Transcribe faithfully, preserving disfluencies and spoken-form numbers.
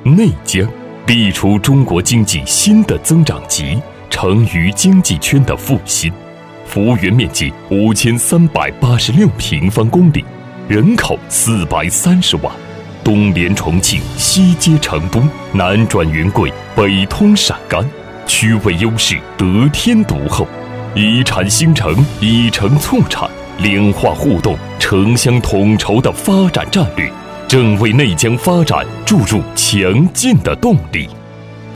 内江必出中国经济新的增长极，成渝经济圈的复兴。幅员面积五千三百八十六平方公里，人口四百三十万，东连重庆，西接成都，南转云贵，北通陕甘，区位优势得天独厚，一产兴城，一城促产，两化互动，城乡统筹的发展战略，正为内江发展注入强劲的动力。